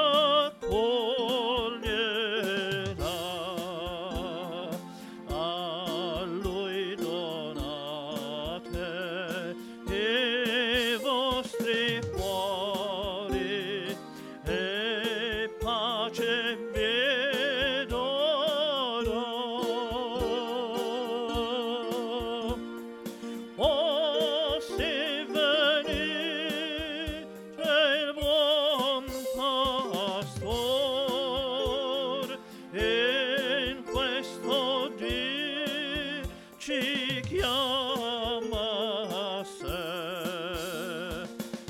accoglierà, a lui donate i vostri cuori e pace vi darà. Oh, se venite il buon pastor, in questo dì ci chiama a sé,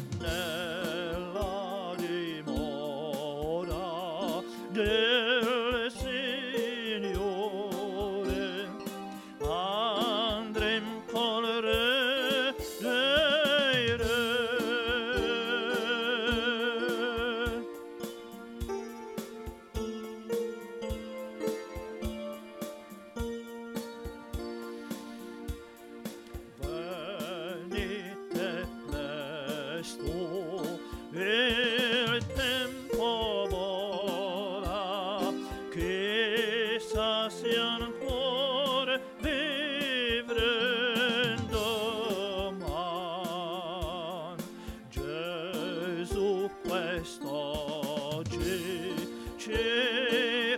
nella dimora del Signore andrem col Re dei Re. Venite presto, il tempo vola, chissà se ancora vivrem doman. Gesù quest'oggi ci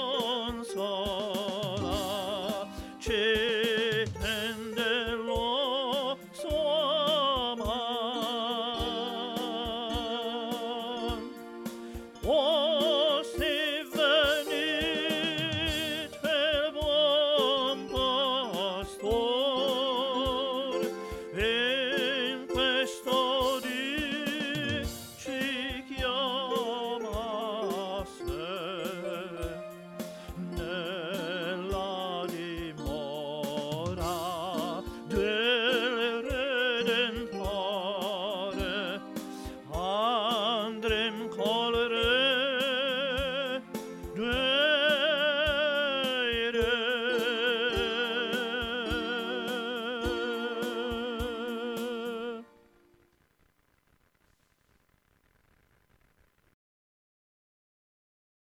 consola, ci tende lo suo man. Oh,